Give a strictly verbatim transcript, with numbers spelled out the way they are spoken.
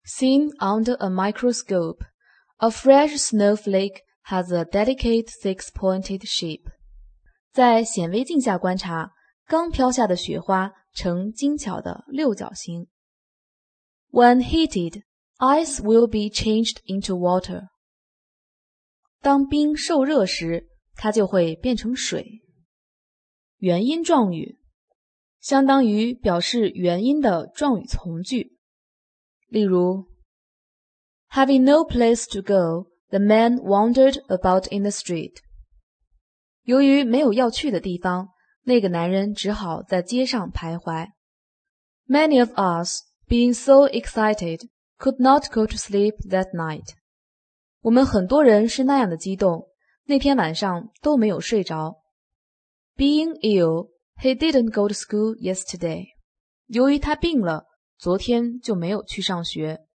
Seen under a microscope, a fresh snowflake has a delicate six-pointed shape. 在显微镜下观察，刚飘下的雪花呈精巧的六角形。When heated, ice will be changed into water. 当冰受热时，它就会变成水。原因状语相当于表示原因的状语从句。例如 Having no place to go, the man wandered about in the street. 由于没有要去的地方，那个男人只好在街上徘徊。Many of us, being so excited, could not go to sleep that night. 我们很多人是那样的激动，那天晚上都没有睡着。Being ill, he didn't go to school yesterday. 由于他病了，昨天就没有去上学。